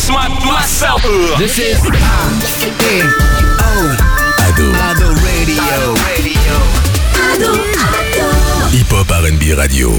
introduce myself. This is Ado Radio. Hip Hop R&B Radio.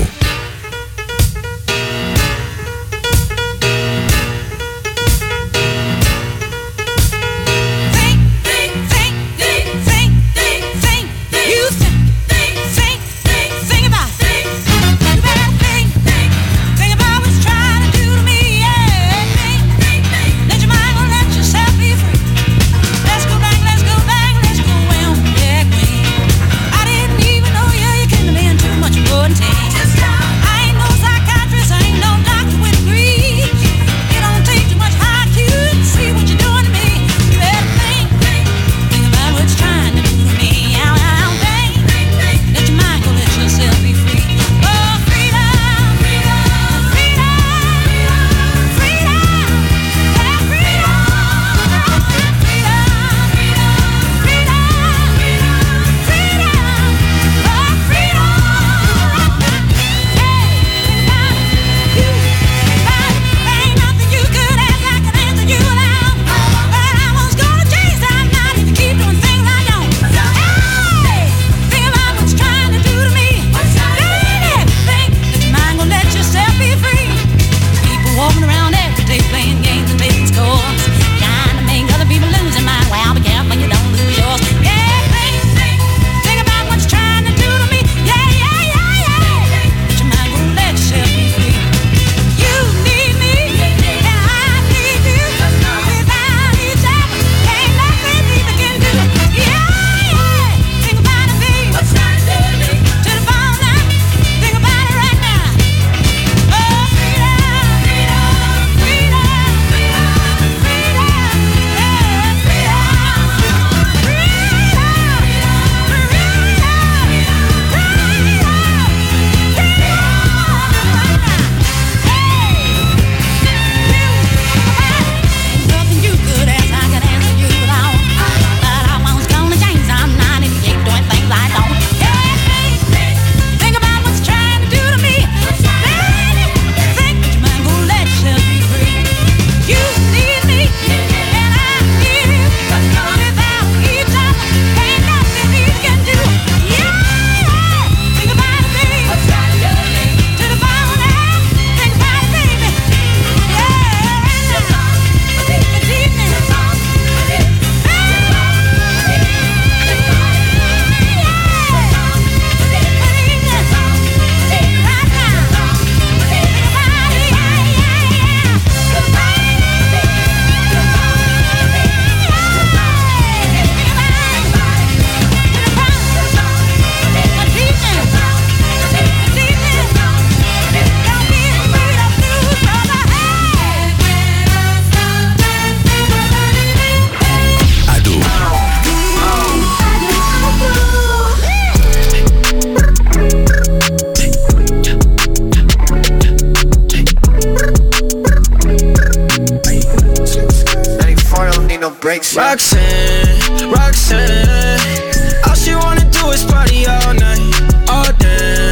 Roxanne, all she wanna do is party all night, all day.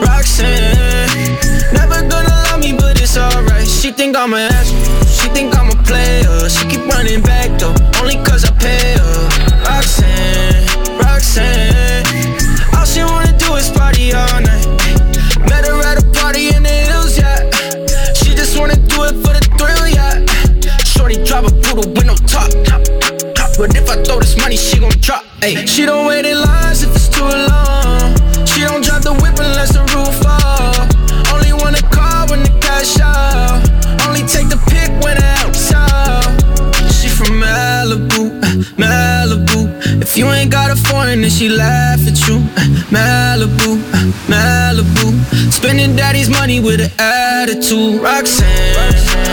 Roxanne, never gonna love me, but it's alright. She think I'm an asshole, she think I'm a player. She keep running back though, only cause I pay her. Roxanne, all she wanna do is party all night. Met her at a party in the hills, yeah. She just wanna do it for the thrill, yeah. Shorty drive a poodle with no top. But if I throw this money, she gon' drop. Ay. She don't wait in lines if it's too long. She don't drive the whip unless the roof fall. Only want a car when the cash out. Only take the pic when the house out. She from Malibu, Malibu. If you ain't got a foreign, then she laugh at you. Malibu, Malibu. Spending daddy's money with an attitude. Roxanne,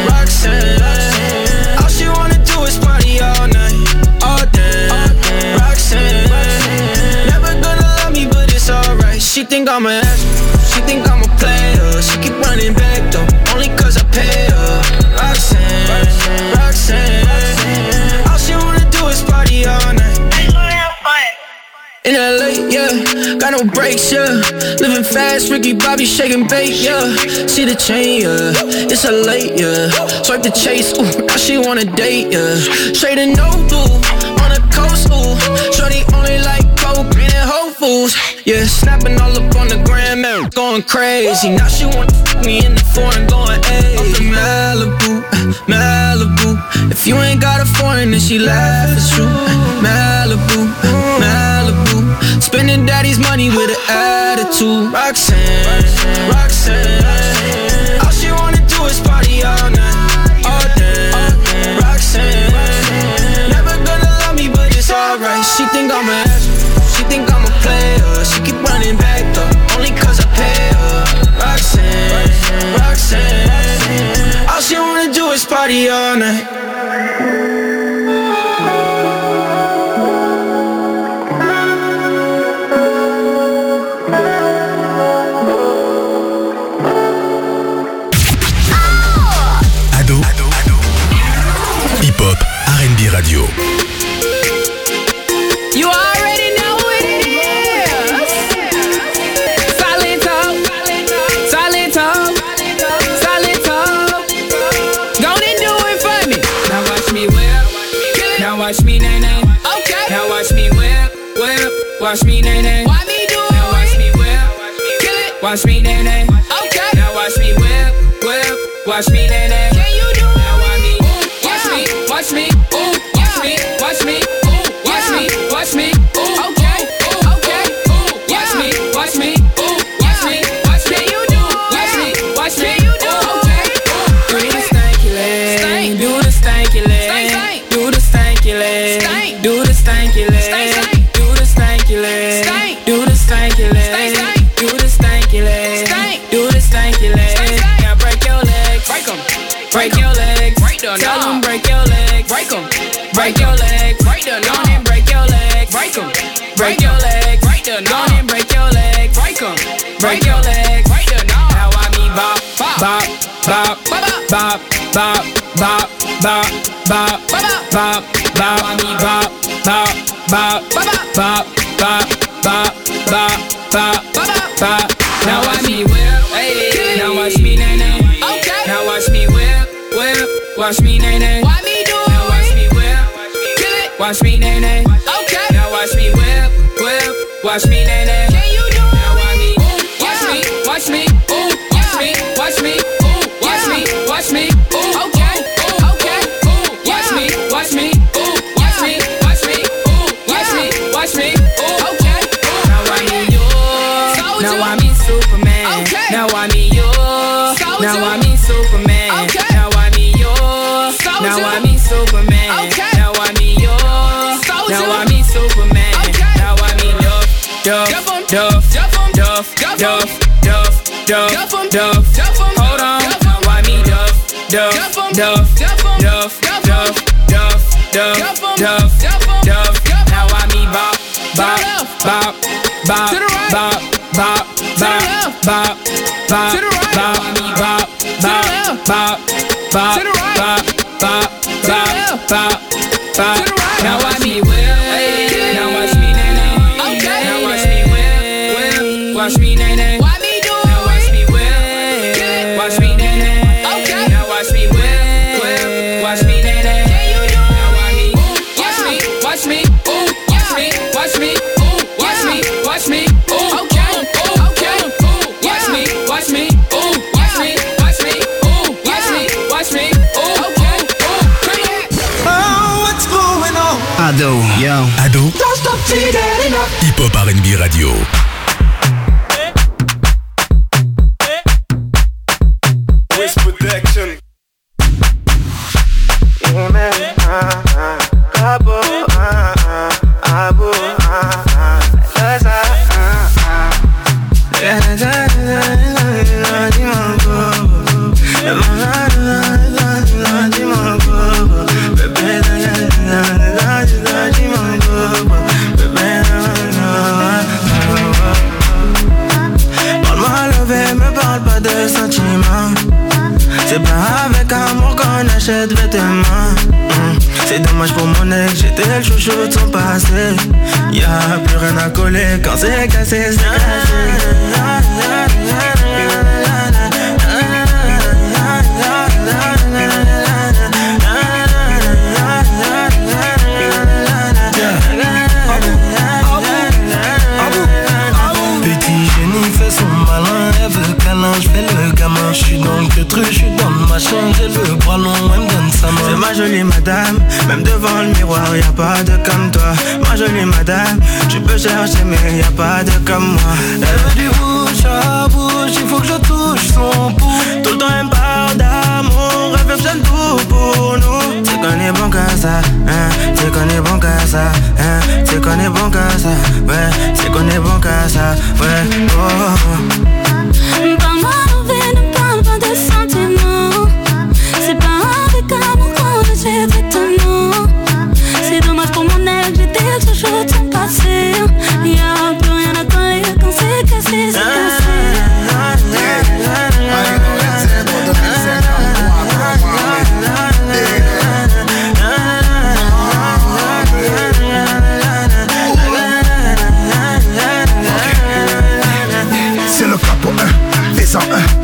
all she wanna do is party all night, all day. Roxanne, never gonna love me, but it's alright. She think I'm an asshole, she think I'm a player. She keep running back though, only cause I pay her. Roxanne, all she wanna do is party all night. In LA, yeah, got no brakes, yeah. Living fast, Ricky Bobby shaking bait, yeah. See the chain, yeah. It's a late, yeah. Swipe the chase, ooh, now she wanna date, yeah. Straight and no blue, on the coast, ooh. Shorty only like coke, green and Whole Foods. Yeah, snapping all up on the gram, man, going crazy. Now she wanna fuck me in the foreign, going, ayy. Off the Malibu, Malibu. If you ain't got a foreign, then she laugh, it's true. Malibu, Malibu. Spending daddy's money with an attitude. Roxanne, Roxanne. All she wanna do is party all night, all day. Roxanne, never gonna love me, but it's alright. She think I'm an asshole, she think I'm a player. She keep running back though, only cause I pay her. Roxanne, Roxanne. All she wanna do is party all night. Hip-hop, R&B radio. You already know what it is. Solid talk, solid talk, solid talk. Go and do it for me. Now watch me whip, now watch me nay-nay. Okay. Now watch me whip, whip, watch me nay-nay. Why me do it? Now watch me whip, kill it, watch me nay-nay. Okay. Now watch me whip, whip, watch me nay-nay. Can you do it? Now watch me, watch me, ooh, watch me, watch me, ooh, watch me, watch me, ooh, okay, okay, ooh, watch me, watch me, ooh, watch me, watch me, you do, watch me, you do, okay, do the stanky leg, do the stanky leg, do the stanky leg, do the stanky leg, do the stanky leg, do the stanky leg, do the stanky leg, do the stanky leg. Now break your legs, break them, break your legs, tell them break your legs, break them, break your legs, break the knob and break your legs, break them, break your legs, break the knob and break your legs, break them, break your legs, break the knob. Now I mean bop, bop, bop, bop, bop, bop, bop, bop, bop, bop, bop. I mean bop, bop, bop, bop, bop, bop, bop, bop, bop. Now watch me whip, hey. Now watch me nay-nay. Okay. Now watch me whip, whip, watch me nay-nay. Why me do it? Now watch me whip, kill it, watch me nay-nay. Okay. Now watch me whip, whip, watch me nay-nay. Can you do it? Now watch me, watch me, watch me, ooh, watch me, watch me, ooh, watch me, watch me, ooh, okay, okay, ooh, watch me, watch me, ooh, watch me, watch me, ooh, watch me, watch me, ooh, okay. Now I need you, now I mean Superman. Okay. Now I mean you, now I mean Superman. Okay. Now I mean you, now I mean Superman. Okay. Now I mean you, now I mean Superman. Okay. Now I mean Duff, Duff, Duff, Duff, Duff, Duff, Duff, Duff, Duff. Hold on, why me Duff, Duff, Duff, Duff, Duff, Duff, Duff, Duff, Duff, Duff. Now I mean bop, bop, bop, bop, bop, bop, bop, bop, bop, bop, bop, bop, bop, bop, bop, bop, bop. Now watch me whip, now watch me nay-nay. Now watch me whip, watch me nay-nay. Why me do it? Now watch me whip, watch me nay-nay. Okay. Now watch me whip, watch me nay-nay. Can you do it? Now watch me, watch me, ooh, watch me, watch me, ooh, watch me, watch me, ooh, okay, okay, ooh, watch me, watch me, ooh, watch me, watch me, ooh, watch me, watch me, ooh, okay, oh, what's going on? Ado, yo. Ado, Don't stop till you get enough. Hip-hop, R&B radio. Wiz Protection. Yeah, man. Abo, abo, Parle-moi levé, me parle pas de sentiments. C'est pas avec amour qu'on qu'on achète vêtements. C'est dommage pour mon ex, j'étais le chouchou de son passé. Y'a plus rien à coller quand c'est cassé, c'est cassé. Petit génie fait son malin, elle veut câlin, j'fais le gamin. J'suis dans le truc, j'suis dans le machin, j'ai le bras long, elle me donne sa main. C'est ma jolie madame, même devant le miroir y'a pas de comme toi. Ma jolie madame, tu peux chercher mais y'a pas de comme moi. Elle veut du bouche à bouche, il faut que je touche son pouce. Tout le temps elle me parle d'amour, elle veut que je donne tout pour nous. Tu qu'on est bon qu'à ça, hein, tu qu'on est bon qu'à ça, hein, tu qu'on est bon qu'à ça, ouais, tu qu'on est bon qu'à ça, ouais, oh. Parle-moi d'envie, ne parle pas de sentiments. C'est pas avec amour qu'on achète vêtements. C'est dommage pour mon ex, j'étais le chouchou de son passé. Y'a plus rien à coller quand c'est cassé, c'est cassé. C'est le capot 1, fais-en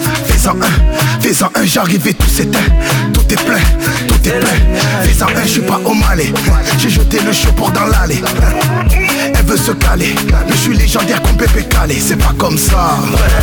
un, j'arrive et tout s'éteint. Tout est plein, fais-en un, j'suis pas au Malais. J'ai jeté le chaud pour dans l'allée. Elle veut se caler, mais j'suis légendaire comme Pépé Calé. C'est pas comme ça.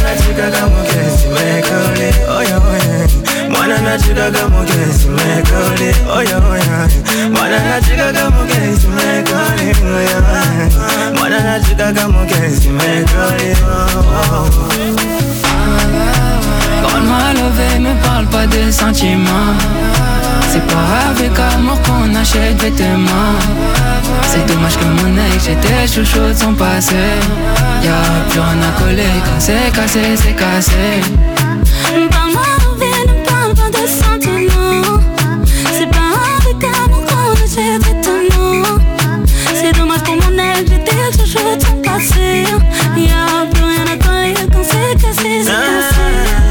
Quand mal levé, me parle pas de sentiments. C'est pas avec amour qu'on achète vêtements. C'est dommage que mon ex, j'étais chouchou de son passé. Y'a plus rien à coller quand c'est cassé, c'est cassé. Parle-moi d'envie, ne parle pas de sentiments. C'est pas avec amour qu'on achète vêtements. C'est dommage pour mon ex, j'étais le chouchou de son passé. Y'a plus rien à coller quand c'est cassé, c'est cassé.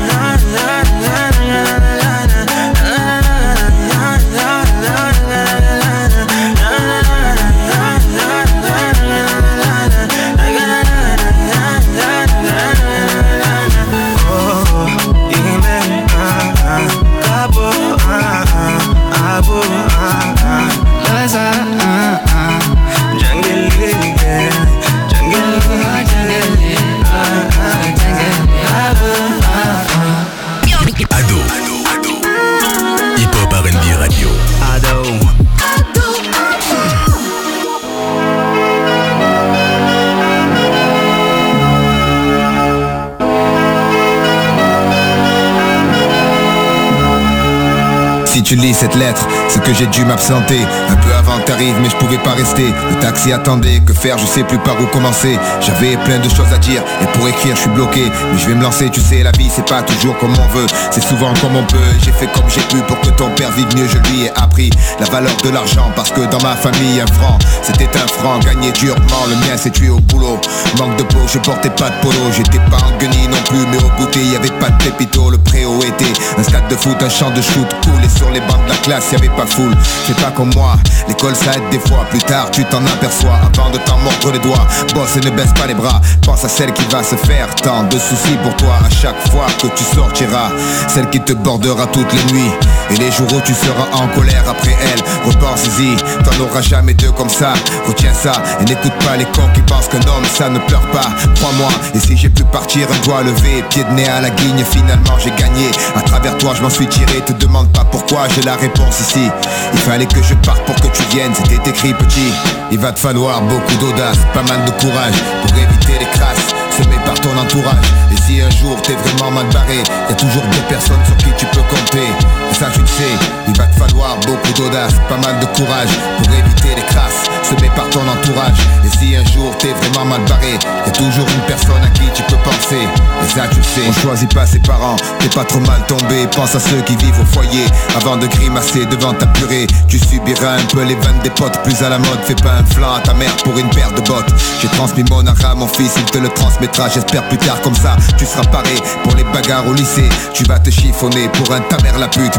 Tu lis cette lettre, c'est que j'ai dû m'absenter. Un peu avant que t'arrives, mais je pouvais pas rester. Le taxi attendait, que faire, je sais plus par où commencer. J'avais plein de choses à dire, et pour écrire je suis bloqué. Mais je vais me lancer, tu sais, la vie c'est pas toujours comme on veut. C'est souvent comme on peut, j'ai fait comme j'ai pu pour que ton père vive mieux. Je lui ai appris la valeur de l'argent, parce que dans ma famille un franc, c'était un franc, gagné durement. Le mien s'est tué au boulot, manque de peau, je portais pas de polo. J'étais pas en guenille non plus, mais au goûter y'avait pas de pépito. Le préau était un stade de foot, un champ de shoot cool. Et sur les bancs de la classe y'avait pas foule. C'est pas comme moi, l'école ça aide des fois. Plus tard tu t'en aperçois, avant de t'en mordre les doigts. Bosse et ne baisse pas les bras, pense à celle qui va se faire. Tant de soucis pour toi à chaque fois que tu sortiras. Celle qui te bordera toutes les nuits, et les jours où tu seras en colère après elle. Repense-y, t'en auras jamais deux comme ça. Retiens ça et n'écoute pas les cons qui pensent qu'un homme ça ne pleure pas. Crois-moi, et si j'ai pu partir un doigt levé, pied de nez à la guigne, finalement j'ai gagné. À travers toi je m'en suis tiré, te demande pas pourquoi, j'ai la réponse ici. Il fallait que je parte pour que tu viennes, c'était écrit petit. Il va te falloir beaucoup d'audace, pas mal de courage pour éviter les crasses semées par ton entourage. Et si un jour t'es vraiment mal barré, y'a toujours des personnes sur qui tu peux compter. Et ça tu le sais, il va te falloir beaucoup d'audace, pas mal de courage pour éviter les crasses semées par ton entourage. Et si un jour t'es vraiment mal barré, y'a toujours une personne à qui tu peux penser. Et ça tu le sais, on choisit pas ses parents, t'es pas trop mal tombé. Pense à ceux qui vivent au foyer, avant de grimacer devant ta purée. Tu subiras un peu les vannes des potes, plus à la mode. Fais pas un flanc à ta mère pour une paire de bottes. J'ai transmis mon art à mon fils, il te le transmettra. J'espère plus tard comme ça, tu seras paré pour les bagarres au lycée. Tu vas te chiffonner pour un ta mère la pute, même si c'est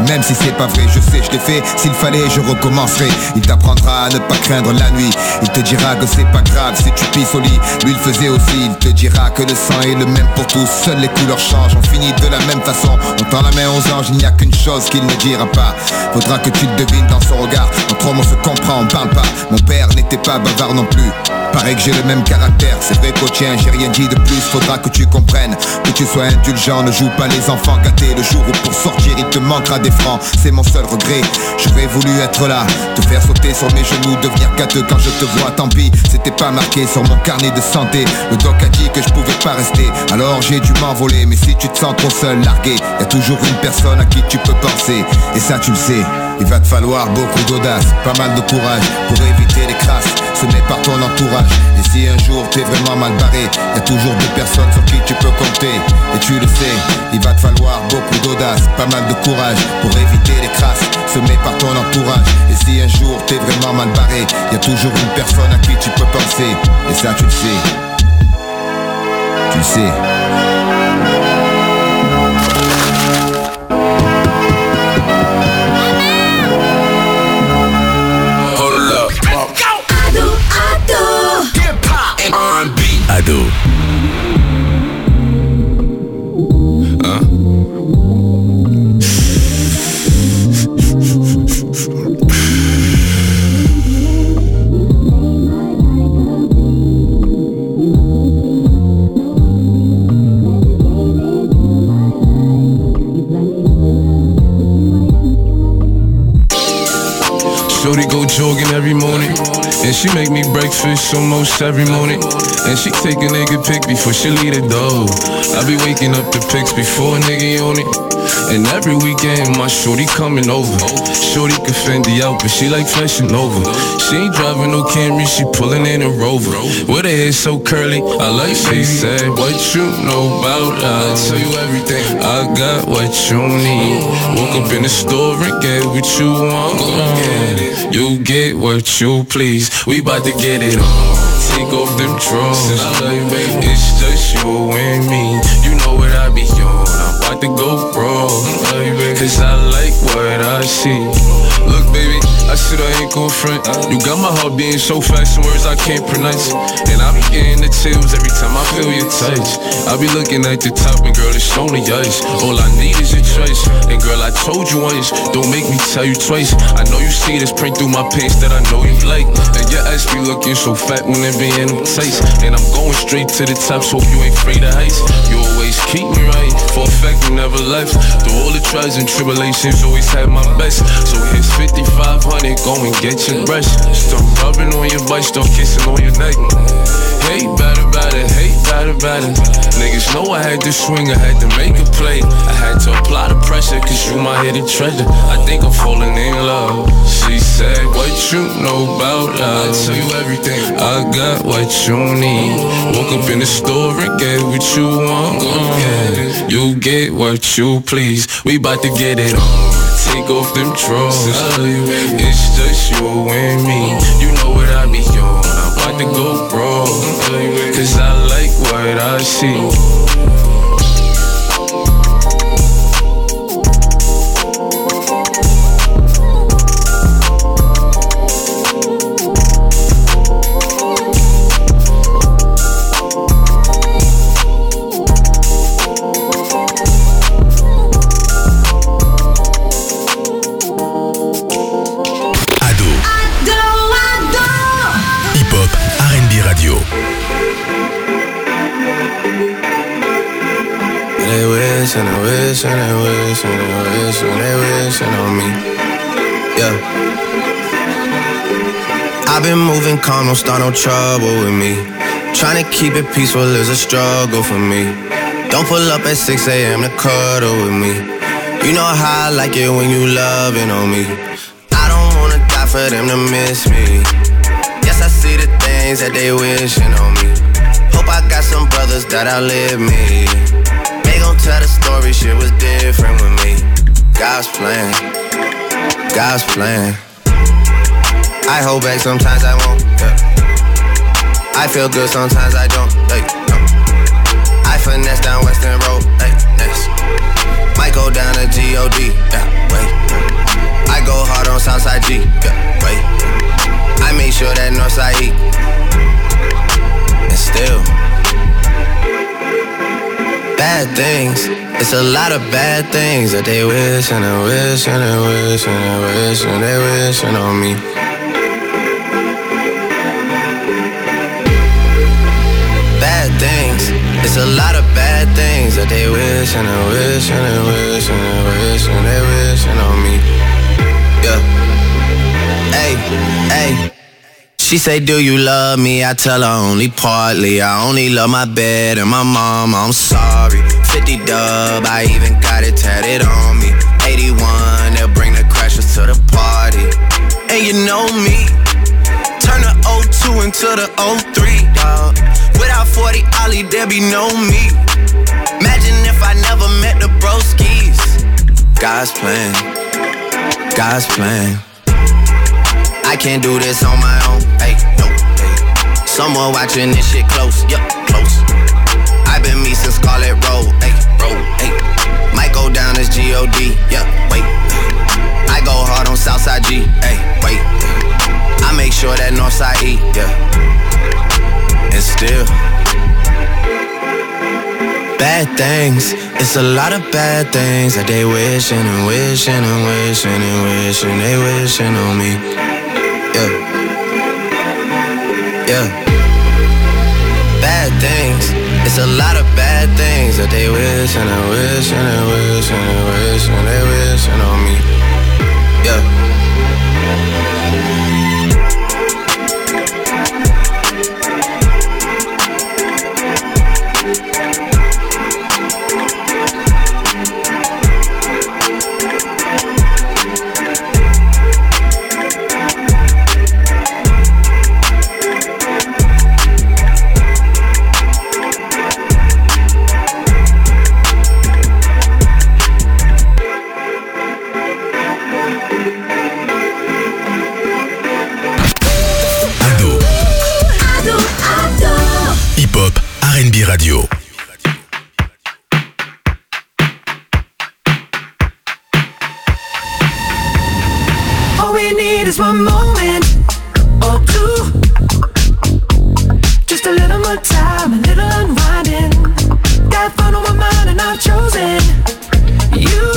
c'est pas vrai, je sais, je l'ai fait. S'il fallait, je recommencerai. Il t'apprendra à ne pas craindre la nuit. Il te dira que c'est pas grave si tu pisses au lit. Lui il faisait aussi, il te dira que le sang est le même pour tous. Seules les couleurs changent, on finit de la même façon. On tend la main aux anges, il n'y a qu'une chose qu'il ne dira pas. Faudra que tu le devines dans son regard. Entre hommes on se comprend, on parle pas. Mon père n'était pas bavard non plus. Paraît que j'ai le même caractère, c'est vrai qu'au tien j'ai rien dit de plus. Faudra que tu comprennes, que tu sois indulgent. Ne joue pas les enfants gâtés. Le jour où pour sortir il te manquera des francs, c'est mon seul regret. J'aurais voulu être là, te faire sauter sur mes genoux, devenir gâteux quand je te vois. Tant pis, c'était pas marqué sur mon carnet de santé. Le doc a dit que je pouvais pas rester, alors j'ai dû m'envoler. Mais si tu te sens trop seul, largué, y a toujours une personne à qui tu peux penser. Et ça tu le sais, il va te falloir beaucoup d'audace, pas mal de courage pour éviter les crasses semées par ton entourage. Et si un jour t'es vraiment mal barré, y a toujours deux personnes sur qui tu peux compter. Et tu le sais, il va te falloir beaucoup d'audace, pas mal de courage pour éviter les crasses semées par ton entourage. Et si un jour t'es vraiment mal barré, y a toujours une personne à qui tu peux penser. Et ça tu le sais, tu le sais. Ado. Shorty go jogging every morning, and she make me breakfast almost every morning. And she take a nigga pic before she leave the door. I be waking up the pics before a nigga on it. And every weekend my shorty coming over. Shorty can Fendi out, but she like flashing over. She ain't driving no Camry, she pulling in a Rover. With her hair so curly, I like she said, what you know about us? I tell you everything, I got what you need. Woke up in the store and get what you want. You get what you please. We bout to get it on. Take off them drawers. It's just you and me. You know what I be on. I'm about to go wrong. Cause I like what I see. Look baby, I said I ain't gon' front. You got my heart beating so fast, some words I can't pronounce. And I be getting the chills every time I feel your touch. I be looking at the top and girl, it's only ice. All I need is your choice. And girl, I told you once, don't make me tell you twice. I know you see this print through my pants that I know you like. And your ass be looking so fat when it be in them tights. And I'm going straight to the top, so you ain't afraid of heights. You always keep me right, for a fact you never left. Through all the trials and tribulations, always had my best. So here's 5,500, go and get your brush. Start rubbing on your butt, start kissing on your neck. Hey, better, hey, better. Niggas know I had to swing, I had to make a play. I had to apply the pressure, cause you my hidden treasure. I think I'm falling in love. She said, what you know about us? I tell you everything, I got what you need. Woke up in the store and get what you want. You get what you please. We bout to get it on. Take off them drawers. It's just you and me. You know what I be on. I'm about to go wrong. Cause I like what I see. And they wishing on me. Yeah. I've been moving calm, don't start no trouble with me. Trying to keep it peaceful is a struggle for me. Don't pull up at 6 a.m. to cuddle with me. You know how I like it when you loving on me. I don't wanna die for them to miss me. Yes, I see the things that they wishing on me. Hope I got some brothers that outlive me. They gon' tell the story, shit was different with me. God's plan, God's plan. I hold back, sometimes I won't, yeah. I feel good, sometimes I don't, hey, no. I finesse down Western Road, hey, next. Might go down to G.O.D., yeah, wait. Southside G. Yeah, wait. I make sure that Northside E. And still, bad things. It's a lot of bad things that they wish and they wish and they wish and they wish and they wishing on me. Bad things. It's a lot of bad things that they wish and they wish and they wish and they wish and they wishing on me. Yeah. Hey, hey. She say, do you love me? I tell her only partly. I only love my bed and my mom, I'm sorry. 50 dub, I even got it tatted on me. 81, they'll bring the crashers to the party. And you know me, turn the 02 into the 03, dawg. Without 40 Ollie, there be no me. Imagine if I never met the broskies. God's plan, God's plan. I can't do this on my own, hey, no, hey. Someone watching this shit close, yup, close. I've been me since Scarlet Road, hey, road, hey. Might go down as G.O.D., yup, wait. I go hard on Southside G, hey, wait. I make sure that Northside E, yeah. And still, bad things. It's a lot of bad things that they wishing and wishing and wishing and wishing they wishing on me. Yeah, yeah. Bad things. It's a lot of bad things that they wish and they wish and they wish and they wish and they wishing on me. Yeah. R&B Radio. All we need is one moment or two. Just a little more time, a little unwinding. Got fun on my mind and I've chosen you.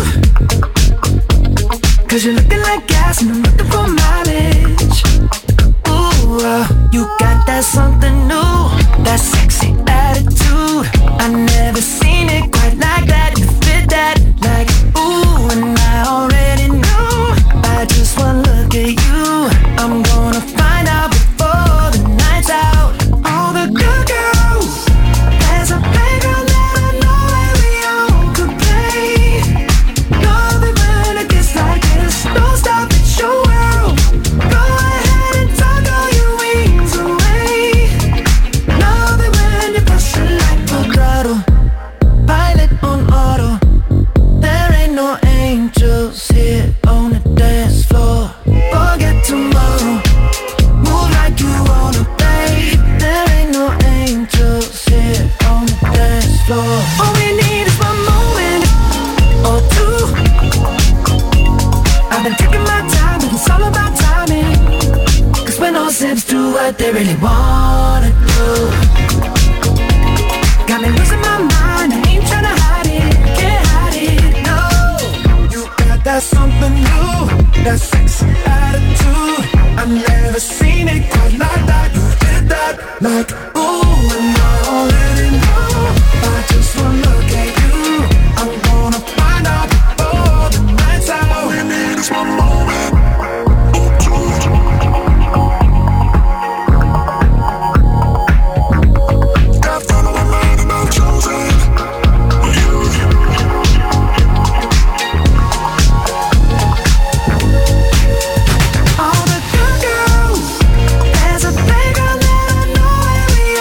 Cause you're looking like gas and I'm looking for mileage. Ooh, you got that something new, that sexy attitude. I never seen it quite like that. You fit that like ooh, and I already knew. By just one look at you, I'm gonna find out before the night's out. All the good girls, there's a playground that I know where we all could play. Love it when it gets like this. Don't stop, it's your world. Go ahead and tuck all your wings away. Love it when you push it like a throttle, pilot on auto. There ain't no angels here on the dance floor. Forget tomorrow, move like you wanna, babe. There ain't no angels here on the dance floor. All we need is one moment or two. I've been taking my time, but it's all about timing. Cause when all sips do what they really wanna do. Got me losing my mind, I ain't tryna hide it, can't hide it, no. You got that something new, that sexy attitude. I've never seen it quite like that. You did that like ooh, and I already know. By just one look at you, I'm gonna find out before the night's out. All we need is one moment or two. Got fun on my mind and I've chosen you. All the good girls, there's a playground that I know where we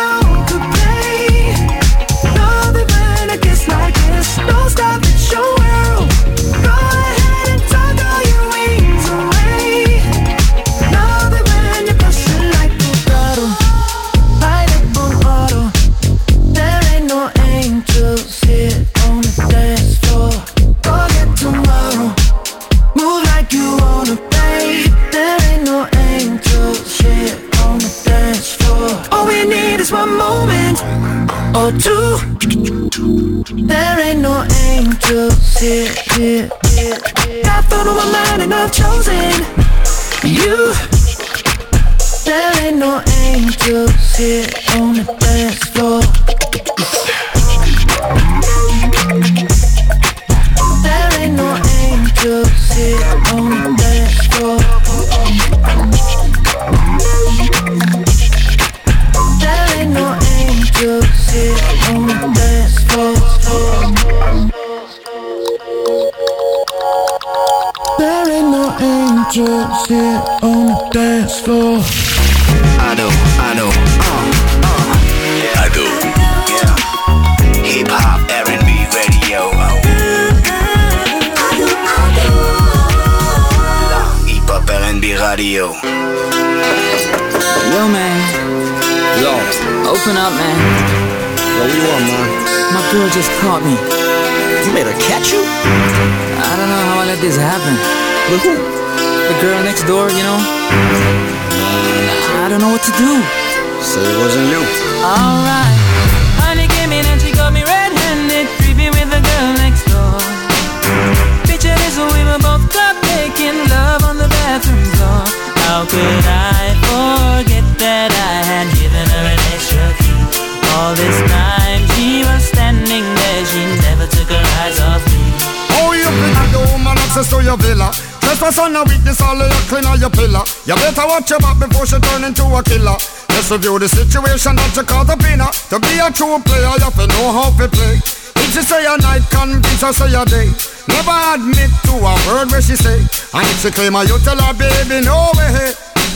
or two. There ain't no angels here. I thought on my mind and I've chosen you. There ain't no angels here on the dance floor. There ain't no angels here on the dance floor. There ain't no angels here on the dance floor. There ain't no angels here on the dance floor. Ado. Yeah. Hip hop R&B radio. Hip hop R&B radio. Yo, man. Yo. Open up, man. What do you want, man? My girl just caught me. You made her catch you? I don't know how I let this happen. With who? The girl next door, you know? I don't know what to do. Said it wasn't you. Alright. Honey came in and she got me red-handed, creepy with the girl next door. Picture this, we were both club making love on the bathroom floor. How could I forget that I had given her an extra key? All this time she was standing there, she never took her eyes off me. Oh, you bring the woman access to your villa. Trespass on a weakness, all of your clean on your pillar. You better watch your back before she turn into a killer. Let's review the situation that you call the winner. To be a true player, you have to know how to play. If she say a night, convince her say a day. Never admit to a word where she say. And if she claim her, you tell her, baby, no way.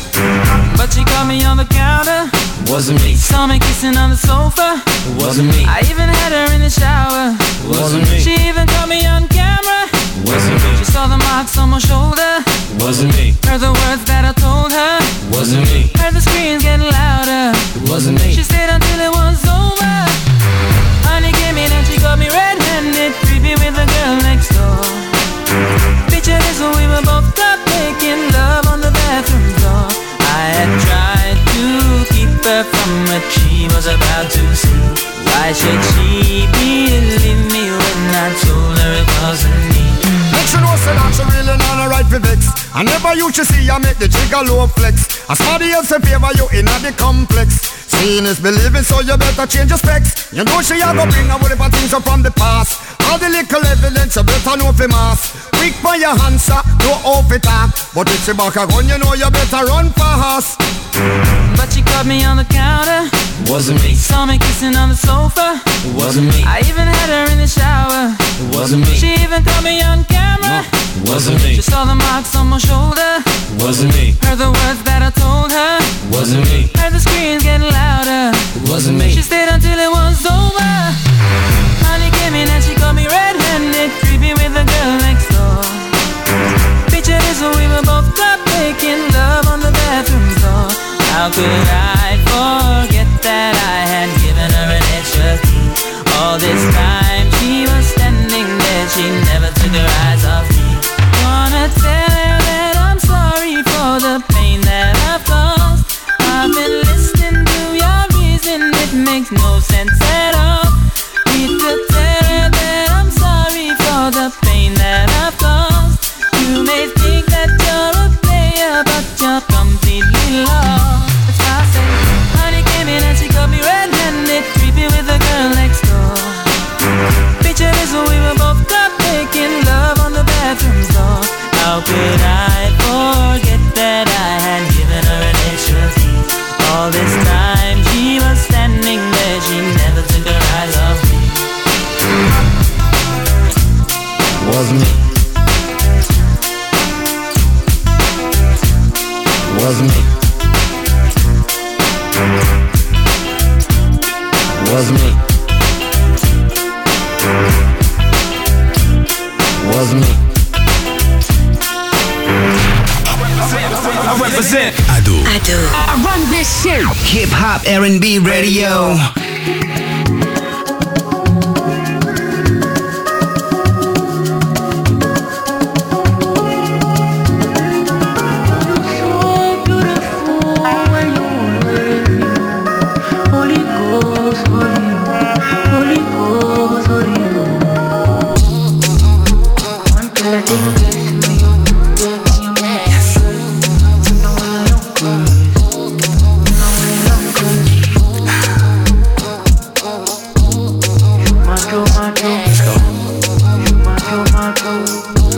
But she caught me on the counter. Wasn't me. Saw me kissing on the sofa. Wasn't me. I even had her in the shower. Wasn't me. She even caught me on camera. Wasn't me. She saw the marks on my shoulder. Wasn't me. Heard the words that I told her. Wasn't me. Heard the screams getting louder. Wasn't me. She stayed until it was over. Honey came in and she got me red-handed, creepy with the girl next door. Picture this, we were both club making love on the bathroom floor. I had tried to keep her from what she was about to see. Why should she believe me when I told her it wasn't me? Make sure no say that she really not a right for vex. I never used to see you make the trigger low flex. As somebody else in favor you in the complex. Seeing is believing, so you better change your specs. You know she a go bring her whatever things up from the past. All the little evidence you better know for mass. Quick for your answer, no off it up. But if she back a gun, you know you better run fast. But she caught me on the counter. Wasn't me. Saw me kissing on the sofa. Wasn't me. I even had her in the shower. Wasn't me. She even caught me on camera. Wasn't me. She saw the marks on my shoulder. Wasn't me. Heard the words that I told her. Wasn't me. Heard the screams getting louder. Wasn't me. She stayed until it was over. Honey came in and she got me red-handed, creepy with the girl next door. Picture this, we were both club making love on the bathroom floor. How could I forget that I had given her an extra key? All this time she was standing there, she never took her eyes off me. Wanna tell her that I'm sorry for the pain that I've caused. I've been listening to your reason, it makes no sense at all. Need to tell her that I'm sorry for the pain that I've caused. You may think that you're a player, but you're completely lost. That's why I say, honey came in and she got me red-handed, creepy with the girl next door. Picture this, we were both club making love on the bathroom floor. How could I forget that I had given her an extra key? All this time she was standing there, she never took her eyes off me. Was me. Was me. Was me. Was me. I represent Ado. I run this shit. Hip hop R&B radio.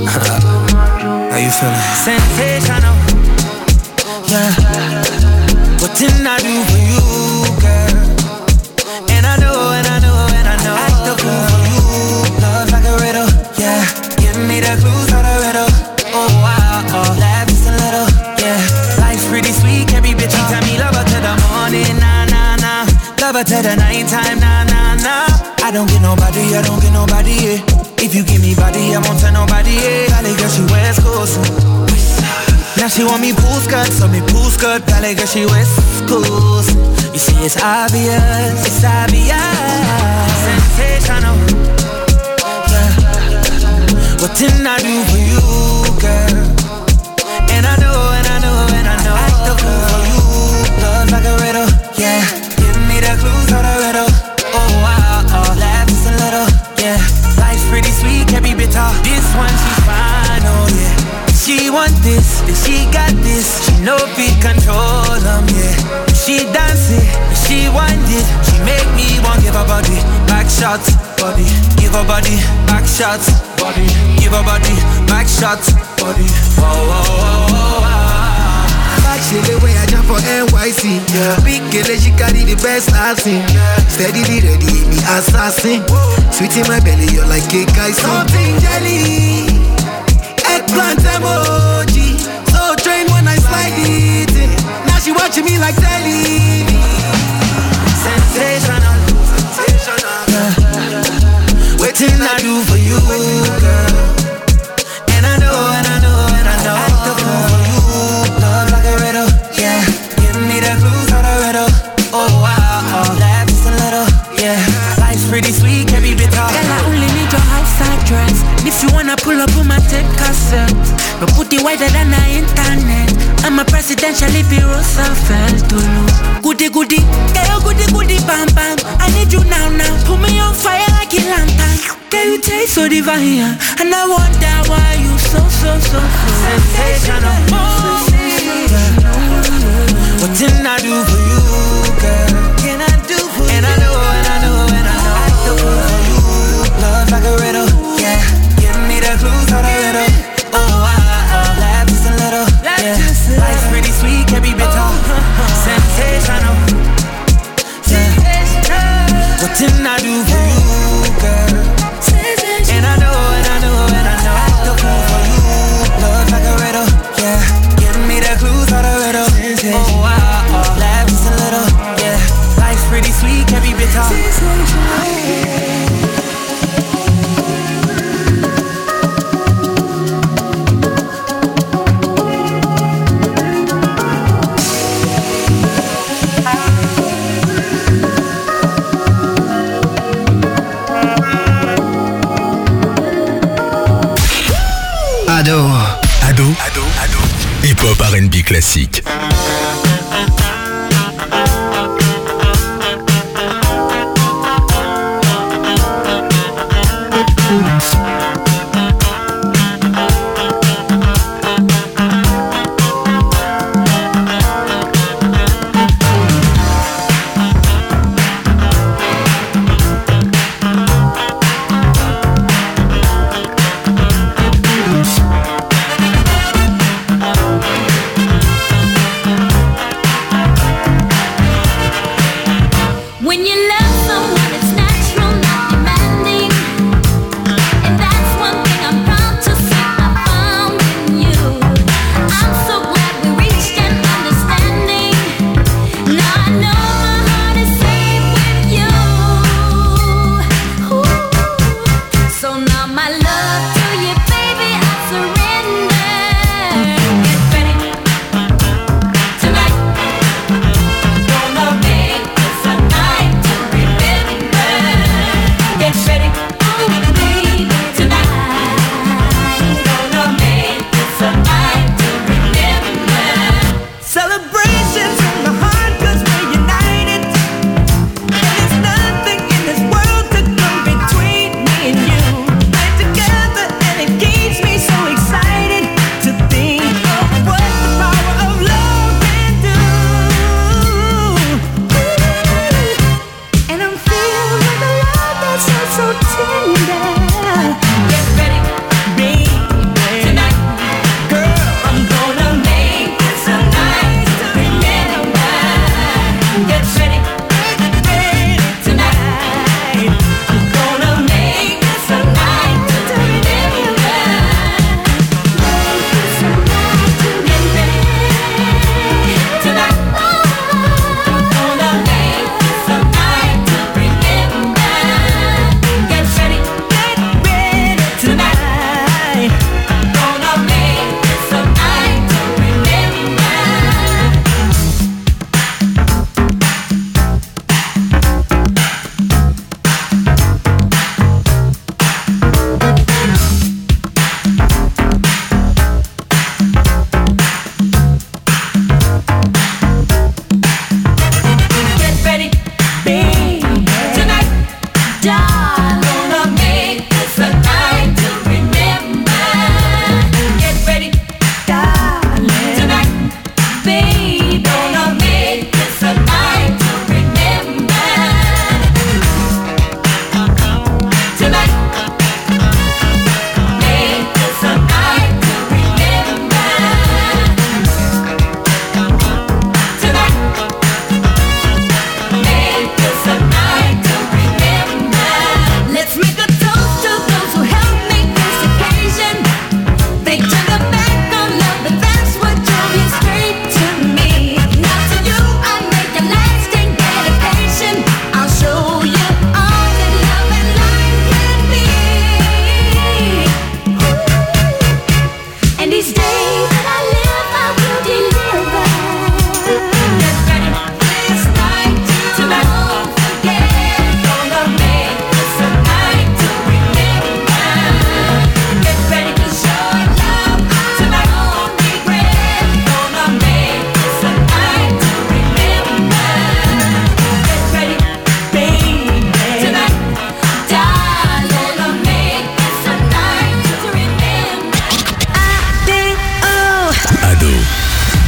How you feeling? Sensational. Yeah. What didn't I do for you, girl? And I know, and I know, and I know. Act the fool for you. Love like a riddle. Yeah. Give me the clues of the riddle. Oh wow. Laugh just a little. Yeah. Life's pretty sweet. Every bitch you tell me love her to the morning. Nah, nah, nah. Love her to the nighttime. Nah, nah, nah. I don't get nobody. I don't get nobody. Yeah. If you give me body, I won't tell nobody. Yeah. Valley girl, she West Coast. Now she want me pool skirt, so me pool skirt. Valley girl, she West Coast. You see, it's obvious, it's obvious. Sensational. Yeah. What didn't I do for you, girl? And I know, and I know, and I know. Act the fool for you. Love like a riddle. Yeah. Give me the clues of the riddle. Oh wow, laugh just a little. Yeah. Life's pretty sweet, can't be bitter. This one she's fine, oh yeah. She want this, and she got this. She know we control yeah. She dance it, and she want it. She make me want give her body back shots, body. Give her body back shots, body. Give her body back shots, body. Whoa, whoa, whoa, whoa, whoa. She the way I jump for NYC. Yeah. Big girl, she carry the best I've seen. Steadily ready, me assassin. Sweet in my belly, you're like cake icing. Something jelly, eggplant emoji. So trained when I slide it in. Now she watching me like telly. Sensational, sensational. Yeah. Waiting I do for you, girl. And I know, and I know, and I know. Act the fool for you. Love like a riddle, yeah. Give me the clues of the riddle. Oh wow, laugh just a little, yeah. Life's pretty sweet, can't be bitter. Girl, I only need your outside dress. If you wanna pull up on my tape cassette, but put it wider than the internet. I'm a presidential if you Roosevelt to lose. Goody goody, girl, goody goody, bam bam. I need you now, now. Put me on fire like a lantern. Girl, you taste so divine, and I wonder why you so sensational. What didn't I do for you, girl? Can I do for you? And I know, and I know, and I know. Act the fool for you. Love like a riddle, yeah. Give me the clues of the riddle. Oh, laugh just a little, yeah. Life's pretty sweet, can't be bitter. Sensational, yeah. What didn't I do for you, girl? And I know, and I know, and I know. Act the fool for you. Love like a riddle, yeah. Give me the clues of the riddle. Oh wow, laugh just a little, yeah. Life's pretty sweet, can't be bitter. Ado. Hip-hop R&B classique.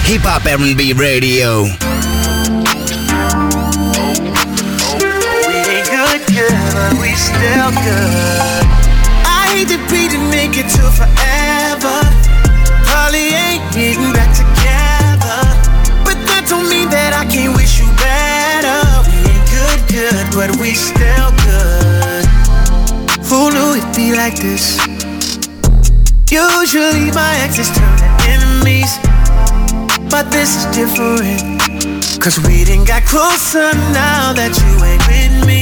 Hip Hop R&B Radio. We ain't good, but we still good. I hate to be to make it to forever. Probably ain't getting back together, but that don't mean that I can't wish you better. We ain't good, but we still good. Who knew it'd be like this? Usually my exes turn to enemies, but this is different, cause we done got closer now that you ain't with me.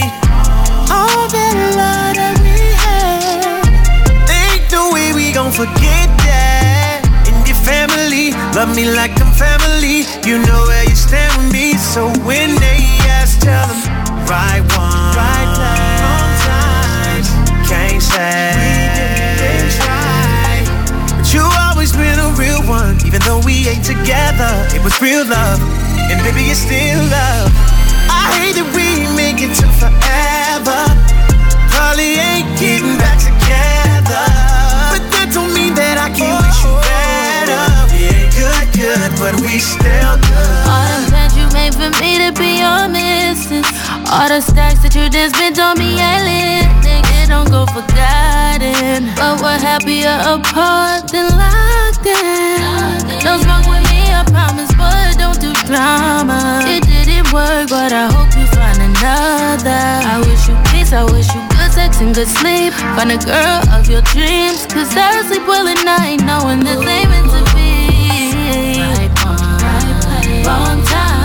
All that love that we had, ain't no way we gon' forget that. And your family, love me like I'm family. You know where you stand with me, so when they ask, tell them right one, right time, wrong times. Can't say we didn't try, but you always been a real one. Even though we ain't together, it was real love, and baby it's still love. I hate that we make it to forever. Probably ain't getting back together, but that don't mean that I can't wish you better. We ain't good, but we still good. All the plans you made for me to be your missus, all the stacks that you just spent on me, yelling, nigga, don't go forgotten. But we're happier apart than locked in. Don't smoke with me, I promise, but don't do drama. It didn't work, but I hope you find another. I wish you peace, I wish you good sex and good sleep. Find a girl of your dreams, cause I sleep well at night knowing this ain't meant to be. Right one, right place, wrong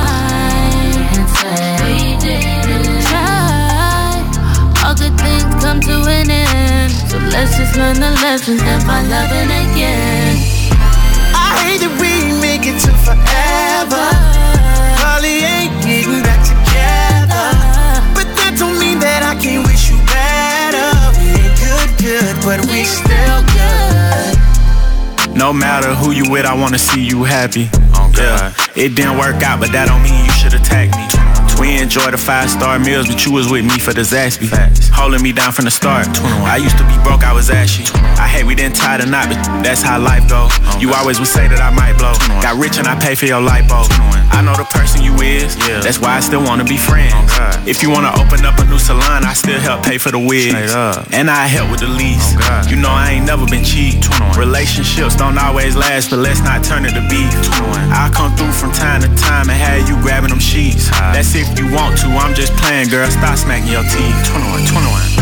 time, and say we didn't try. All good things come to an end, so let's just learn the lessons and find loving again. I hate that we make it to forever. Probably ain't getting back together, but that don't mean that I can't wish you better. We ain't good, but we still good. No matter who you with, I wanna see you happy. Yeah, it didn't work out, but that don't mean you should attack me. We enjoy the 5-star meals, but you was with me for the Zaxby. Holding me down from the start. I used to be broke, I was ashy. I hate we didn't tie the knot, but that's how life go. You always would say that I might blow. Got rich and I pay for your lipo. I know the person you is, that's why I still wanna be friends. If you wanna open up a new salon, I still help pay for the wigs. And I help with the lease. You know I ain't never been cheap. Relationships don't always last, but let's not turn it to beef. I'll come through from time to time and have you grabbing them sheets. That's if you want to, I'm just playing, girl, stop smacking your teeth. 21.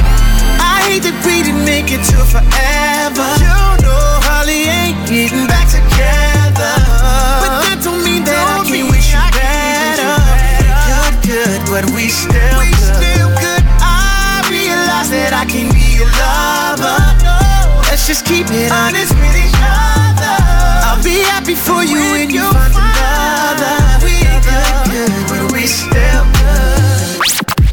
I hate that we didn't make it to forever. You know Holly ain't getting back together, but that don't mean that I can't wish you better. Good, but we still good. I realize that I can be your lover. Let's just keep it honest with each other. I'll be happy for you when you find another. We good, but we still good.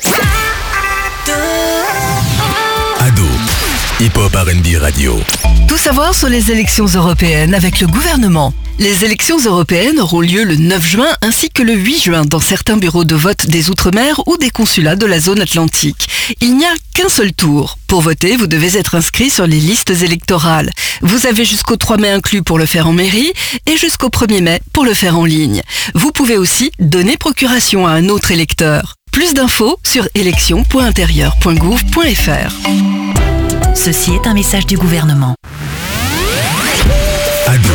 Ado, Hip Hop R&B Radio. Tout savoir sur les élections européennes avec le gouvernement. Les élections européennes auront lieu le 9 juin ainsi que le 8 juin dans certains bureaux de vote des Outre-mer ou des consulats de la zone atlantique. Il n'y a qu'un seul tour. Pour voter, vous devez être inscrit sur les listes électorales. Vous avez jusqu'au 3 mai inclus pour le faire en mairie et jusqu'au 1er mai pour le faire en ligne. Vous pouvez aussi donner procuration à un autre électeur. Plus d'infos sur élections.intérieur.gouv.fr. Ceci est un message du gouvernement. Ado.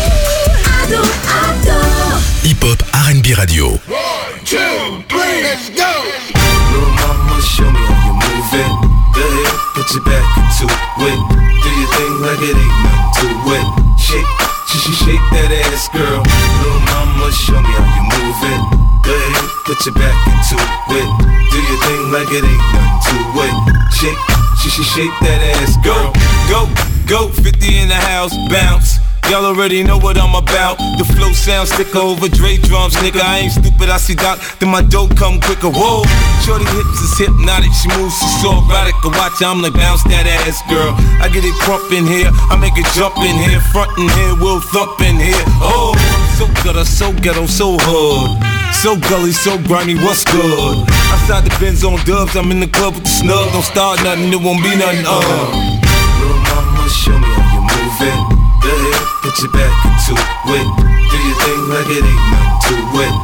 Hip Hop R&B Radio. 1, 2, 3, let's go. Little mama, show me how you move it. Go ahead, put your back into it. Do your thing like it ain't nothing to it. Shake that ass, girl. Little mama, show me how you move it. Go ahead, put your back into it. Do your thing like it ain't nothing to it. Shake that ass, girl. Go, 50 in the house, bounce. Y'all already know what I'm about. The flow sound sticker over Dre drums, nigga. I ain't stupid, I see Doc, then my dough come quicker. Whoa, shorty hips is hypnotic, she moves, she's so erotic. I watch her, I'm like, bounce that ass, girl. I get it crump in here, I make it jump in here, front in here, we'll thump in here. Oh, so gutter, so ghetto, so hood, so gully, so grimy, what's good? Outside the Benz on dubs, I'm in the club with the snug. Don't start nothing, it won't be nothing. Little mama, show me how you move it. Go ahead, put your back into it. Do your thing like it ain't nothing to it.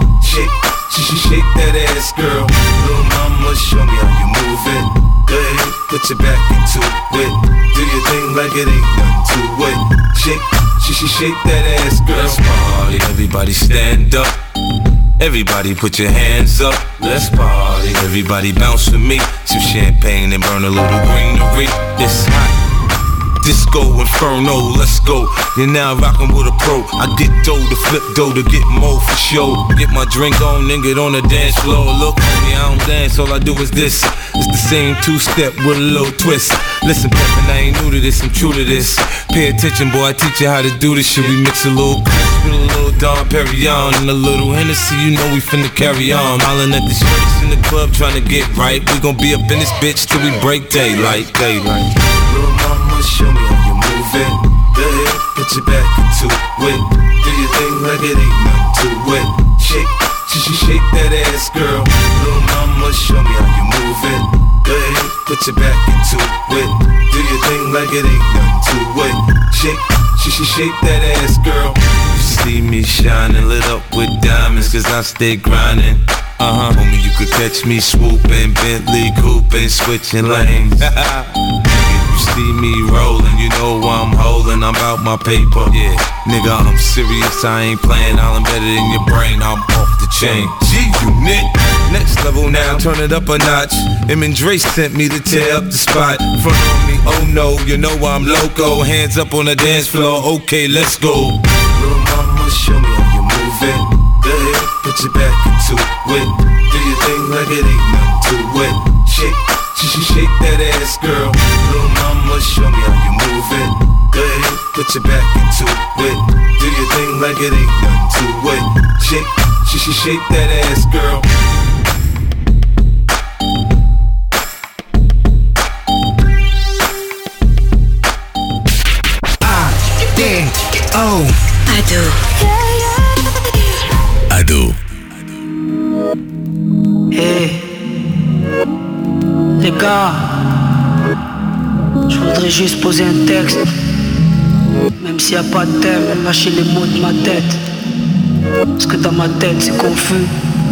Shake that ass, girl. Little mama, show me how you move it. Go ahead, put your back into it. Do your thing like it ain't nothing to it. Shake that ass, girl. Let's party, everybody stand up. Everybody put your hands up. Let's party, everybody bounce with me. Some champagne and burn a little greenery. It's hot. Disco Inferno, let's go. You're now rockin' with a pro. I get dough to flip dough to get more for show. Get my drink on and get on the dance floor. Look, homie, I don't dance, all I do is this. It's the same two-step with a little twist. Listen, Peppin', I ain't new to this, I'm true to this. Pay attention, boy, I teach you how to do this shit. We mix a little Chris with a little Dom Perignon and a little Hennessy, you know we finna carry on. Hollin' at the streets in the club trying to get right. We gon' be up in this bitch till we break daylight. Little mama, show me how you move it. Go ahead, put your back into it. Do your thing like it ain't nothing to it. Shake that ass, girl. Little mama, show me how you move it. Go ahead, put your back into it. Do your thing like it ain't nothing to it. Shake that ass, girl. You see me shining, lit up with diamonds, cause I stay grinding. Homie, you could catch me swooping, Bentley couping, switching lanes. You see me rolling, you know I'm holding, I'm about my paper. Yeah, nigga, I'm serious, I ain't playing, I'm better than your brain, I'm off the chain. G-Unit, next level now, turn it up a notch. and Dre sent me to tear up the spot. Front on me, oh no, you know I'm loco. Hands up on the dance floor, okay, let's go. Little mama, show me how you move it. Go ahead, put your back into it. Do your thing like it ain't nothing to it. Shake that ass, girl. Little mama, show me how you move it. Go ahead, put your back into it. Do your thing like it ain't nothing to it. Shake that ass, girl. Oh, Ado. Hey, les gars, je voudrais juste poser un texte. Même s'il n'y a pas de thème, lâcher les mots de ma tête. Parce que dans ma tête c'est confus.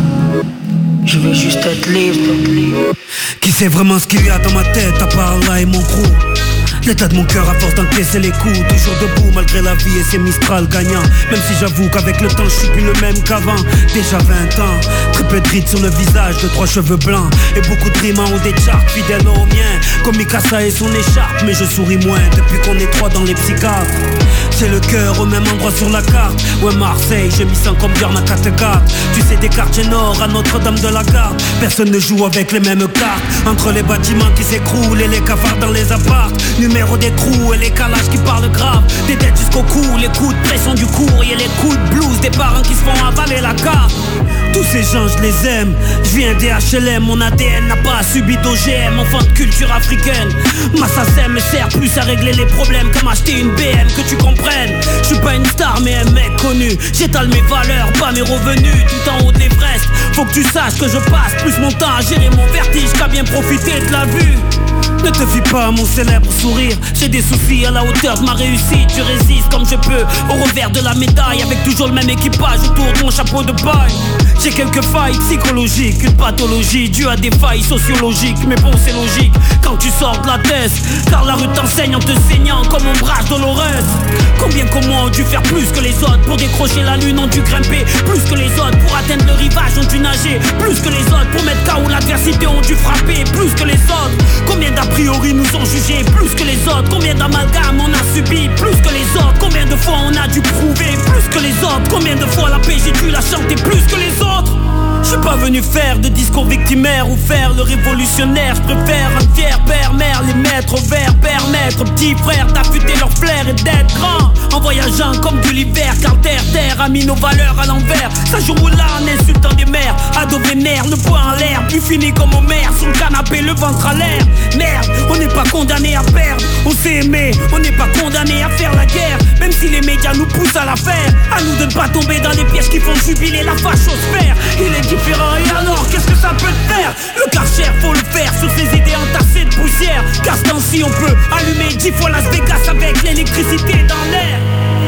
Je veux juste être libre. Qui sait vraiment ce qu'il y a dans ma tête à part là et mon crew? L'état de mon cœur à force d'encaisser les coups. Toujours debout malgré la vie et ses Mistral gagnants. Même si j'avoue qu'avec le temps je suis plus le même qu'avant. Déjà 20 ans, très peu de rides sur le visage, 2-3 cheveux blancs. Et beaucoup de rimes en haut des charts, fidèles aux miens. Comme Mikasa et son écharpe, mais je souris moins depuis qu'on est 3 dans les psychiatres. J'ai le cœur au même endroit sur la carte. Ouais, Marseille, je m'y sens comme Björn à Kattegat. Tu sais, des quartiers nord à Notre-Dame de la Garde. Personne ne joue avec les mêmes cartes. Entre les bâtiments qui s'écroulent et les cafards dans les apparts. Numéro des trous et les calages qui parlent grave. Des têtes jusqu'au cou, les coups de pression du cours et les coups de blues des parents qui se font avaler la carte. Tous ces gens je les aime. Je viens des HLM, mon ADN n'a pas subi d'OGM. Enfant de culture africaine. Ma SACEM me sert plus à régler les problèmes qu'à m'acheter une BM, que tu comprennes. Je suis pas une star mais un mec connu. J'étale mes valeurs, pas mes revenus. Tout en haut de l'Everest. Faut que tu saches que je passe plus mon temps à gérer mon vertige qu'à bien profiter de la vue. Ne te fie pas à mon célèbre sourire. J'ai des soucis à la hauteur de ma réussite. Je résiste comme je peux au revers de la médaille. Avec toujours le même équipage autour de mon chapeau de paille. J'ai quelques failles psychologiques, une pathologie due à des failles sociologiques. Mais bon c'est logique quand tu sors de la thèse. Car la rue t'enseigne en te saignant comme ombrage douloureuse. Combien comme moi ont dû faire plus que les autres pour décrocher la lune, ont dû grimper plus que les autres pour atteindre le rivage, ont dû nager plus que les autres pour mettre KO l'adversité, ont dû frapper plus que les autres. Combien d'a priori nous ont jugés plus que les autres. Combien d'amalgames on a subi plus que les autres. Combien de fois on a dû prouver plus que les autres. Combien de fois la paix j'ai dû la chanter plus que les autres. Je suis pas venu faire de discours victimaire ou faire le révolutionnaire. Je préfère un fier père, mère, les mettre au vert, permettre aux petits frères d'affûter leur flair et d'être grand. En voyageant comme de l'hiver, car terre a mis nos valeurs à l'envers. Ça joue là en insultant des mères, ado vénère, le poing en l'air, plus fini comme Homer, sur le canapé, le ventre à l'air. Merde, on n'est pas condamné à perdre, on s'est aimé, on n'est pas condamné à faire la guerre. Même si les médias nous poussent à la faire, à nous de ne pas tomber dans les pièges qui font jubiler la fachosphère. Il est différent et alors qu'est-ce que ça peut te faire? Le Karcher faut le faire sur ses idées entassées de poussière. Car ce temps-ci on peut allumer 10 fois Las Vegas avec l'électricité dans l'air. Putain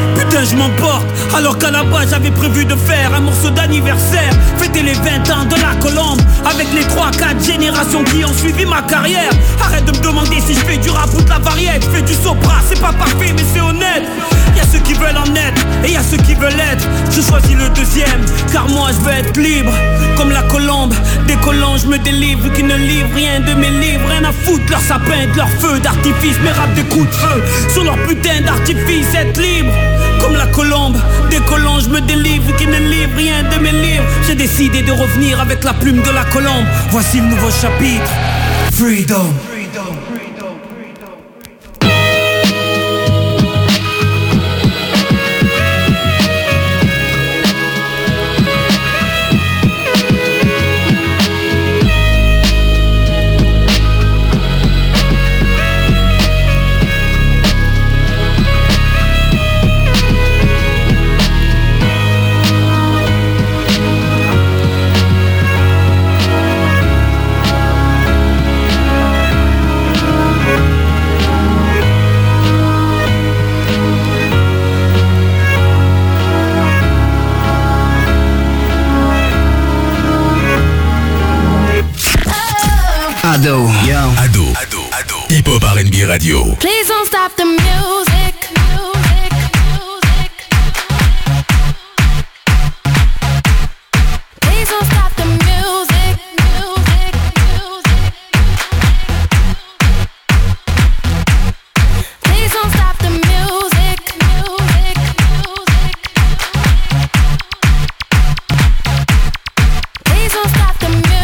je m'emporte. Alors qu'à la base j'avais prévu de faire un morceau d'anniversaire, fêter les 20 ans de la Colombe avec les 3-4 générations qui ont suivi ma carrière. Arrête de me demander si je fais du rap ou de la variette. Je fais du sopra, c'est pas parfait mais c'est honnête. Y'a ceux qui veulent en être et y'a ceux qui veulent être. Je choisis le deuxième car moi je veux être libre. Comme la Colombe, décollant je me délivre. Qui ne livrent rien de mes livres. Rien à foutre leur sapin, de leur feu d'artifice. Mes rap des coups de feu sur leur putain d'artifice. Être libre comme la Colombe, décollant je me délivre. Qui ne livrent rien de mes livres. J'ai décidé de revenir avec la plume de la Colombe. Voici le nouveau chapitre, Freedom. Ado, yo. Ado. Hip Hop R&B Radio. Please don't stop the music. Please don't stop the music. Please don't stop the music. Please don't stop the music.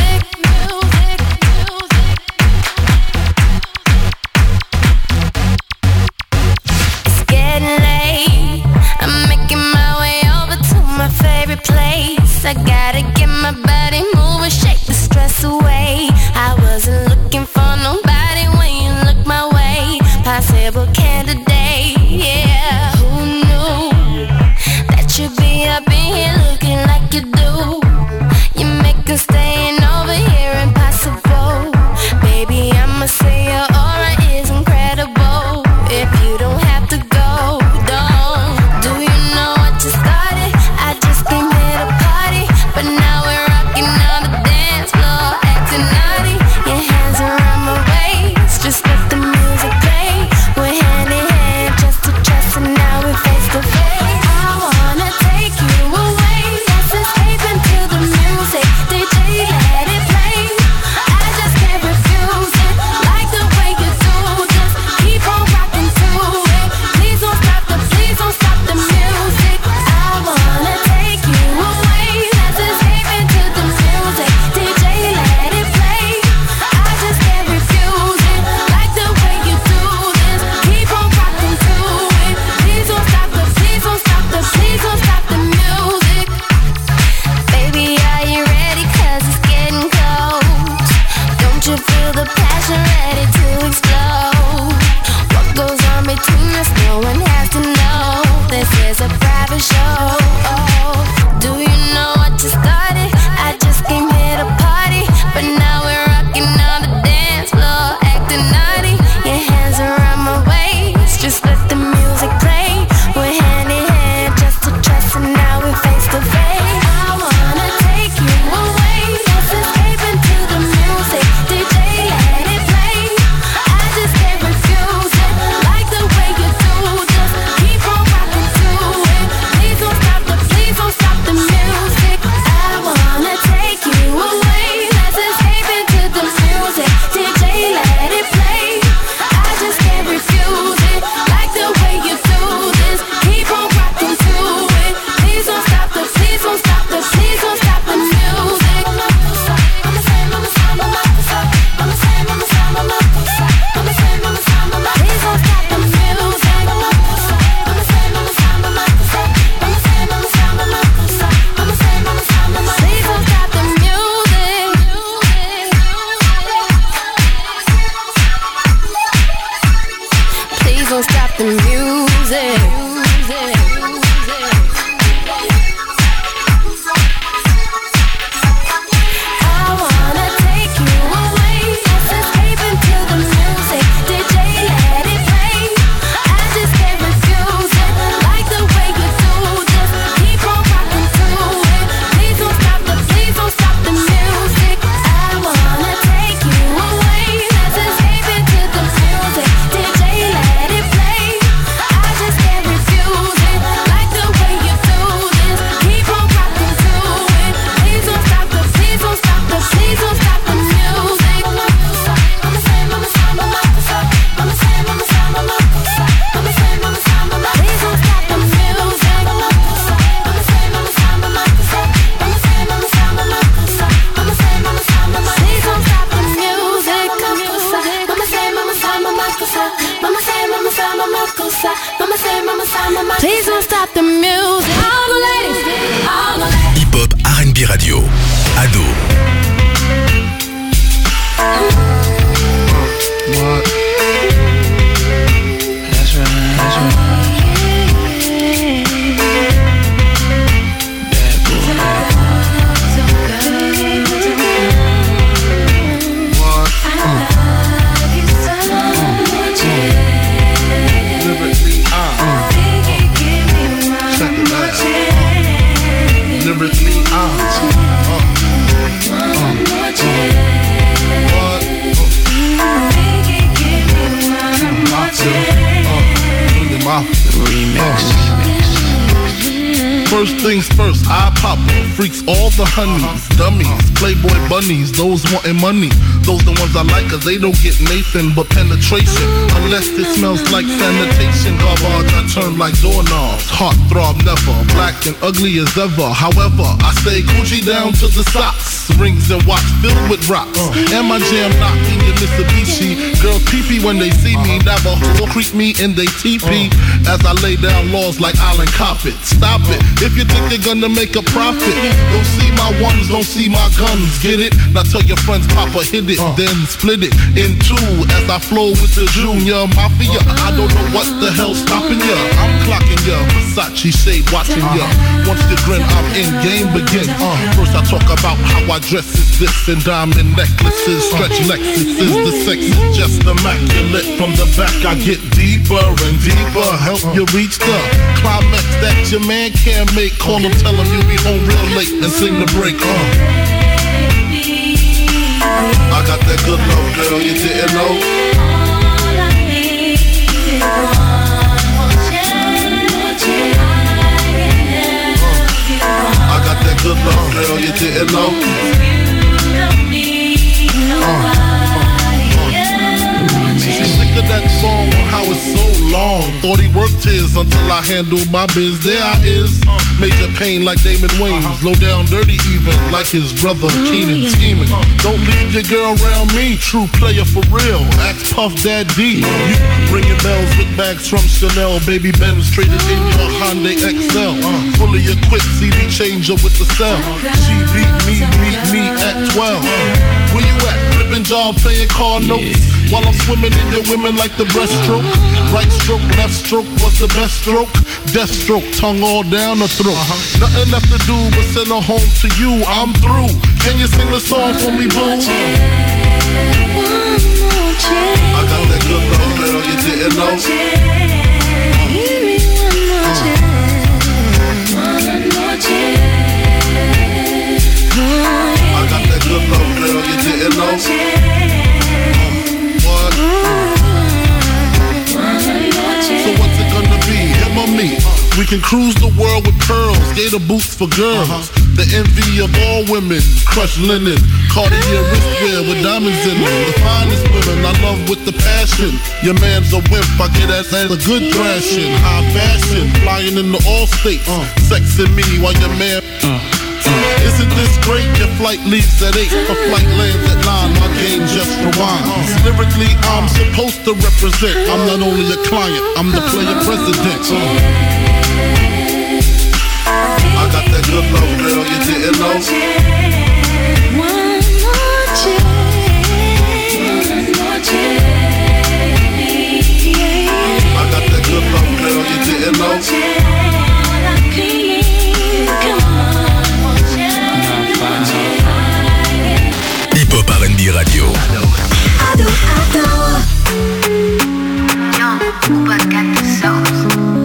I gotta get my body moving, shake the stress away. I wasn't looking for nobody when you look my way. Possible candidate, yeah. Who knew that you'd be up in here looking like you do? You make us staying over here impossible. Baby, I'ma say your aura is incredible. If you don't have to go, don't. Do you know what you started? I just came here to party, but now we're rocking on the dance floor, acting naughty. Your hands around my waist, just let the music play. We're hand in hand, just to trust, and now we're face to face. I wanna take you away, let's escape into the music. DJ, let it play. I just can't refuse it, like the way you do. Just keep on rocking to it. Please don't stop the music. I wanna take you away, let's escape into the music. DJ, let it play. I just can't refuse it, like the way you do this. Keep on rocking to it. Please don't stop the music. Baby, are you ready? 'Cause it's getting close. Don't you feel the passion ready to explode? What goes on between us, no one has to know. This is a private show. Do you know what you started? I just came here to party, but now we're rocking on the dance floor, acting naughty. Your hands around my waist, just let the music play. We're hand in hand, just to trust, and now we're face to face. I wanna take you away, let's escape into the music. DJ, let it play. I just can't refuse it, like the way you do. Just keep on rocking to it. Please don't stop the don't stop the music. All the ladies, all the ladies. Hip-hop R&B Radio. Ado. What? That's right, that's right. First things first, I pop freaks all the honeys, dummies, playboy bunnies, those wanting money. Those the ones I like cause they don't get Nathan but penetration. Unless it smells like sanitation. Garbage I turn like doorknobs. Heart throb never, black and ugly as ever. However, I stay Gucci down to the socks. Rings and watch filled with rocks. And my jam knocking your Mitsubishi. Girls pee-pee when they see me. Never will creep me in they teepee. As I lay down laws like Island Coppet. Stop it, if you think you're gonna make a profit. Don't see my ones, don't see my guns. Get it? Now tell your friends Papa hit it. Then split it in two as I flow with the Junior Mafia. I don't know what the hell's stopping ya. I'm clocking ya, Versace shade watching ya. Once you grin, I'm in, game begin. First I talk about how I dress is this and diamond necklaces, stretch Lexuses. The sex is just immaculate. From the back I get deeper and deeper. Help you reach the climax that your man can't make. Call him, tell him you be home real late and sing the break. I got that good love, girl, you didn't know. All I need is one more chance. I got that good love, girl, you didn't know. You don't need nobody else. Sick of that song, how it's so long. Thought he worked his until I handled my biz. There I is, major pain like Damon Wayans. Low down dirty even, like his brother Keenan scheming. Don't leave your girl around me, true player for real. Ask Puff Daddy. You ringing bells with bags from Chanel. Baby Benz traded in your Hyundai XL. Fully equipped CD changer with the cell. She beat me at 12. Where you at? Flipping job, playing car notes. While I'm swimming in your women like the breaststroke. Right stroke, left stroke was the best stroke. Death stroke, tongue all down the throat. Nothing left to do but send her home to you. I'm through. Can you sing the song for me, boo? One more chance. I got that good love, girl, you didn't know. Give me one more chance. One more chance. I got that good love, girl, you didn't know. What? So what's it gonna be? Him or me? We can cruise the world with pearls, gator boots for girls. The envy of all women, crushed linen, Cartier wristwear with diamonds in them. The finest women I love with the passion. Your man's a wimp, I get as a good thrashing. High fashion, flying in the all states. Sexing me while your man. Isn't this great? Your flight leaves at 8, a flight lands at 9. My game just rewinds. Lyrically, I'm supposed to represent. I'm not only a client, I'm the player president. I got that good love, girl, you didn't know. One more chance. I got that good love, girl, you didn't know. Hip-hop R&B Radio. Ado, ado. Young, but got the sauce.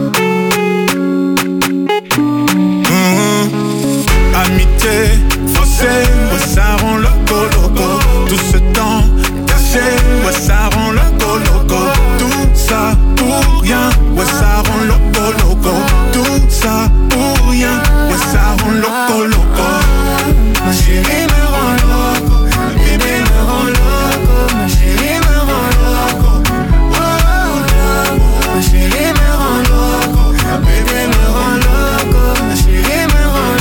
Amitié, faussée, ouais ça rend loco, loco. Tout ce temps caché, ouais ça rend loco, loco. Tout ça pour rien, ouais ça rend loco, loco. Tout ça pour rien, ouais ça rend loco, loco. Ma chérie me rend loco, ma bébé me rend loco, ma chérie me rend loco. Oh, loco. Ma chérie me rend loco, ma bébé me rend loco, ma chérie me rend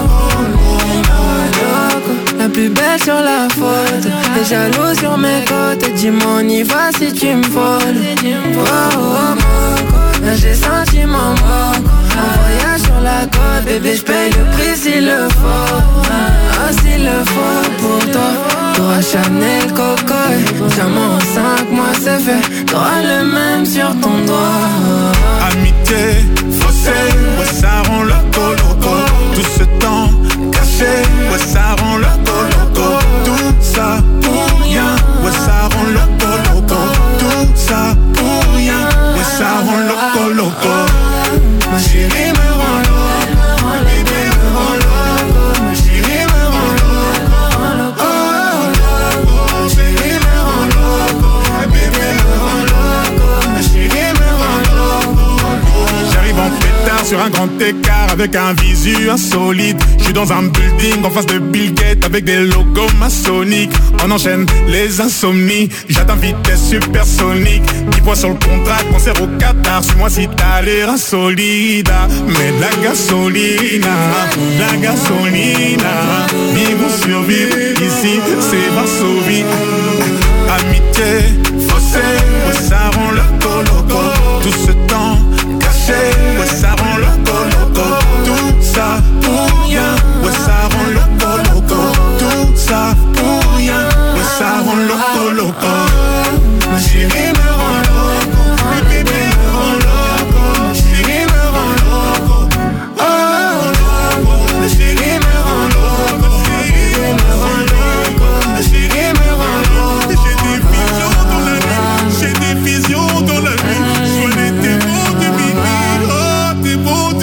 loco. La plus belle sur la photo, les jaloux sur mes côtes. Dis-moi on y va si tu me voles. Oh, oh, oh, là j'ai senti mon moco. Bébé, j'paye le prix s'il le faut. Ah, s'il le faut pour toi. T'auras Chanel, Coco et diamant en 5 mois, c'est fait. T'auras le même sur ton doigt. Amitié, faussé, ouais ça rend loco, loco. Tout ce temps caché, ouais ça rend loco, loco. Tout ça pour rien, ouais ça rend loco, loco. Tout ça pour rien, ouais ça rend loco, loco. Ma chérie me rend loco, mon bébé me rend loco. Ma chérie me rend loco, ma chérie me rend loco. Ma bébé me rend loco, ma chérie me rend loco. J'arrive en pétard sur un grand écart avec un visu insolite. J'suis dans un building en face de Bill Gates avec des logos maçonniques. On enchaîne les insomnies, j'atteins vitesse supersonique. 10 points sur le contrat, concert au Qatar. Suis-moi si t'as l'air insolide. Mais de la gasolina, la gasolina. Vivre survivre, ici c'est Varsovie. Amitié, faussé,